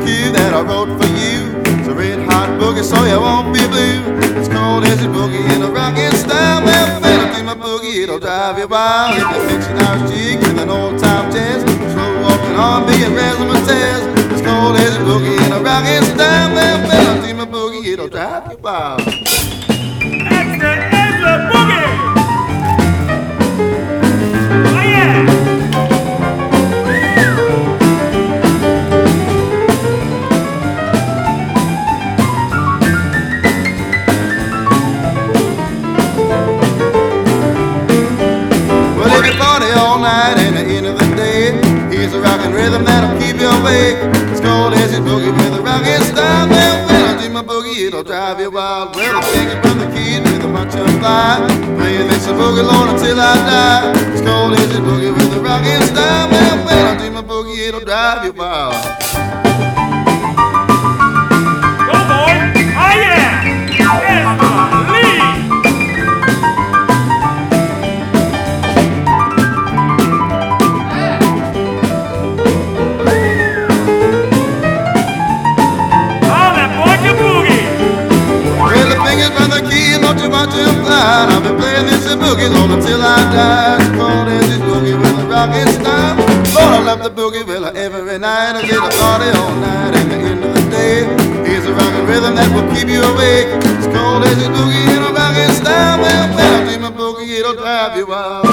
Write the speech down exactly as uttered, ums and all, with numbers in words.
cue that I wrote for you. It's a red hot boogie, so you won't be blue. It's called Desi Boogie in a rockin' style. Well, melody my boogie, it'll drive you wild. If you mix an Irish jig with an old time jazz, slow walking on being razzmatazz. It's called Desi Boogie in a rockin' style. Well, melody my boogie, it'll drive you wild. That's the Ezra Boogie! Oh yeah! All night and the end of the day, here's a rockin' rhythm that'll keep you awake. It's called Desi Boogie with a rockin' style. Well, when I do my boogie, it'll drive you wild. Well, I'm taking from the keys with a bunch of fly, playing this boogie Lord until I die. It's called Desi Boogie with a rockin' style. Well, when I do my boogie, it'll drive you wild. Go boy! Oh yeah! Ezra Lee! Don't you watch him fly? I've been playing this boogie on until I die. It's called Desi Boogie with a rockin' style. Lord, I love the boogie, well, every night I get a party all night. And the end of the day, here's a rockin' rhythm that will keep you awake. It's called Desi Boogie in a rockin' style. Well, when I do my boogie, it'll drive you wild.